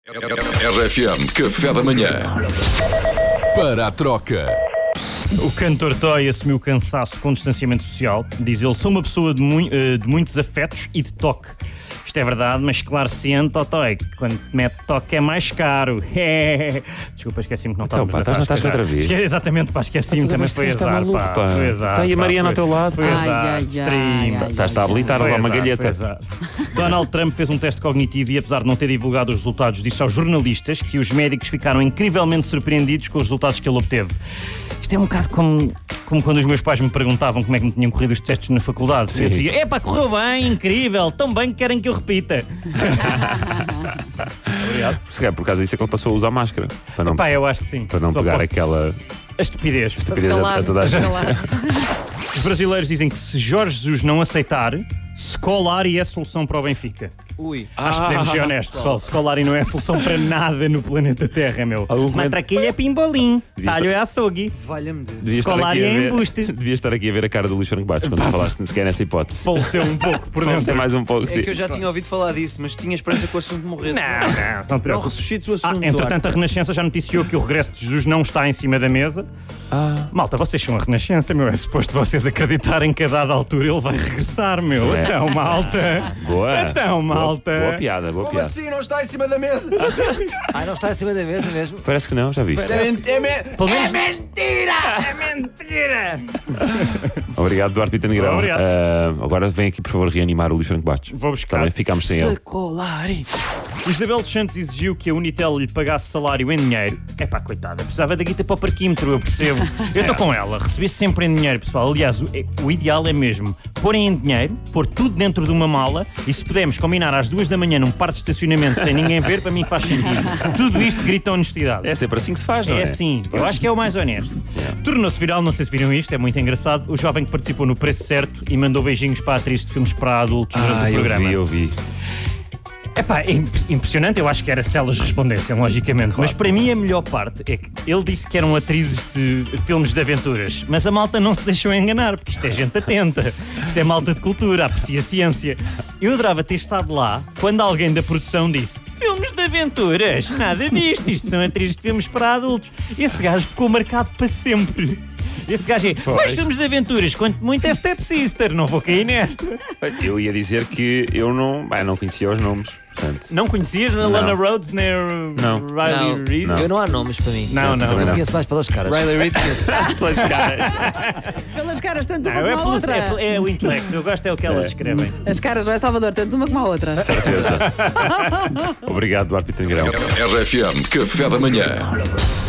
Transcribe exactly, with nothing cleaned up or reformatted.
R F M Café da Manhã. Para a troca. O cantor Toy assumiu cansaço com distanciamento social. Diz ele: sou uma pessoa de, mu- de muitos afetos e de toque. Isto é verdade, mas esclarecendo, ó Toy, que quando te mete toque é mais caro. Desculpa, esqueci-me que não Então, estávamos pá, na estás na tasca tasca já. outra vez? Esque- Exatamente, pá, esqueci-me, também foi azar, maluco, pá. pá. Foi azar. Está aí a pá, Mariana foi- ao teu lado. Foi Ai, azar, ai, extreme. ai, ai. Estás-te a habilitar a Foi levar uma azar, galheta. foi azar. Donald Trump fez um teste cognitivo e, apesar de não ter divulgado os resultados, disse aos jornalistas que os médicos ficaram incrivelmente surpreendidos com os resultados que ele obteve. Isto é um bocado como, como quando os meus pais me perguntavam como é que me tinham corrido os testes na faculdade. Sim. Eu dizia: epá, correu bem, incrível, tão bem que querem que eu repita. Obrigado. Se calhar por causa disso é que ele passou a usar máscara. Para não, Pá, eu acho que sim. para não Só pegar pode- aquela A estupidez. estupidez a, a toda a gente. Os brasileiros dizem que se Jorge Jesus não aceitar, Scolari é a solução para o Benfica. Ui. Acho que podemos ser honestos, pessoal. Scolari não é a solução para nada no planeta Terra, meu. Algum Matraquilho é pimbolim, Devia talho é açougue. Valha-me Deus. Devia estar, Scolari aqui a é ver, embuste. devia estar aqui a ver a cara do Luís Franco Bastos quando tu falaste sequer nessa hipótese. Faleceu um pouco por Pode ser dentro. mais um pouco. É sim. que eu já tinha ouvido falar disso, mas tinha esperança que o assunto morresse. Não, não, não te Não preocupes. ressuscites o Ah, assunto. entretanto, a Renascença já noticiou que o regresso de Jesus não está em cima da mesa. Ah, Malta, vocês são a Renascença, meu. É suposto vocês acreditarem que a dada altura ele vai regressar, meu. É. Então, malta. boa. Então, malta. Boa, boa piada, boa Como piada. assim não está em cima da mesa? Ai, não está em cima da mesa mesmo? Parece que não, já viste. É, men- é, men- Pelo menos- é mentira! É mentira! Obrigado, Duarte Pita Negrão. Obrigado. Ah, agora vem aqui, por favor, reanimar o Luís Franco Bastos. Vou buscar. Também ficámos sem ele. Secolari. Isabel dos Santos exigiu que a Unitel lhe pagasse salário em dinheiro. É pá, coitada, precisava da guita para o parquímetro, eu percebo. Eu estou com ela, receber sempre em dinheiro, pessoal. Aliás, o, é- o ideal é mesmo porem em dinheiro, pôr tudo dentro de uma mala e, se pudermos combinar às duas da manhã num parque de estacionamento sem ninguém ver, para mim faz sentido. Tudo isto grita honestidade. É sempre assim que se faz, não é? É assim, eu acho que é o mais honesto. Tornou-se viral, não sei se viram isto, é muito engraçado. O jovem que participou no Preço Certo e mandou beijinhos para a atriz de filmes para adultos durante Ah, o eu programa. vi, eu vi. Epá, é imp- impressionante, eu acho que era se elas respondessem, logicamente. Mas para mim a melhor parte é que ele disse que eram atrizes de filmes de aventuras, mas a malta não se deixou enganar, porque isto é gente atenta, isto é malta de cultura, aprecia a ciência. Eu adorava ter estado lá quando alguém da produção disse: filmes de aventuras? Nada disto, isto são atrizes de filmes para adultos. Esse gajo ficou marcado para sempre. Esse gajo é: quais filmes de aventuras? Quanto muito é Step Sister, não vou cair nesta. Mas eu ia dizer que eu não, ah, não conhecia os nomes. Portanto, Não conhecias a Lana Rhodes nem a Não. Riley Não. Reid? Não. Eu não há nomes para mim. Não, não, Eu não. conheço mais pelas caras. Riley Reid conheço. pelas caras. Pelas caras, tanto Não, uma é, como a pelo- outra. é pelo- é o intelecto, eu gosto é o que elas escrevem. As caras, não é Salvador, tanto uma como a outra. Certeza. Obrigado, Duarte Pita Negrão. R F M Café da Manhã.